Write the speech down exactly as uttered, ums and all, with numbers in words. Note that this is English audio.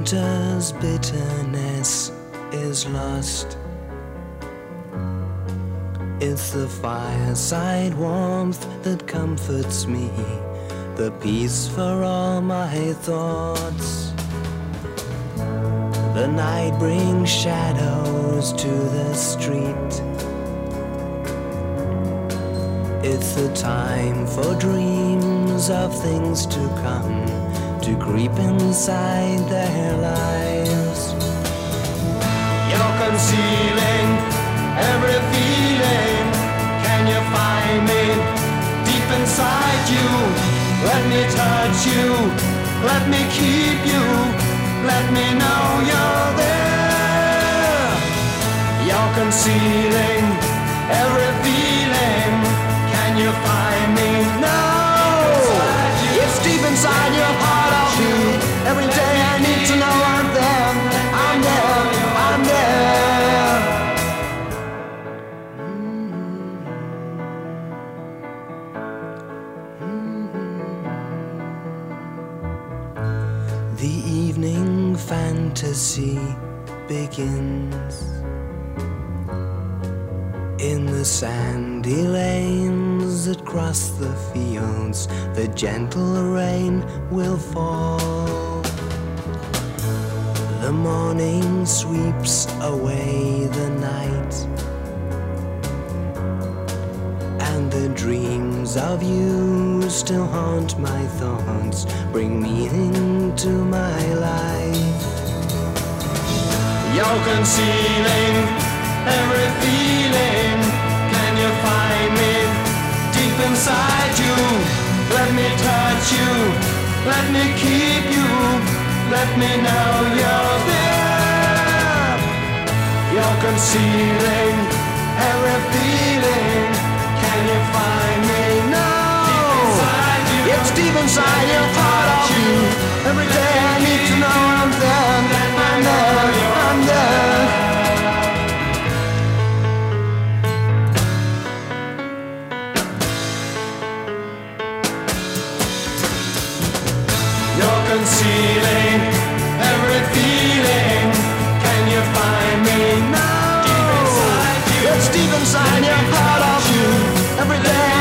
winter's bitterness is lost. It's the fireside warmth that comforts me, the peace for all my thoughts. The night brings shadows to the street. It's the time for dreams of things to come, to creep inside their lives. You're concealing every feeling. Can you find me deep inside you? Let me touch you, let me keep you, let me know you're there. You're concealing every feeling. Can you find me? No, it's deep inside your heart of you. Every day I need to know I'm there, I'm there, I'm there. The evening fantasy begins in the sandy lanes that cross the fields. The gentle rain will fall. The morning sweeps away the night, and the dreams of you still haunt my thoughts, bring meaning to my life. You're concealing every feeling. Can you find me deep inside you? Let me touch you, let me keep you, let me know you're there. You're concealing every feeling. Can you find me now? Deep inside you. It's deep inside your heart of you. Every day I need to know I'm there, I'm there, I'm there. You're concealing every feeling. Can you find me now? Deep inside you. It's deep inside your heart of you. Every day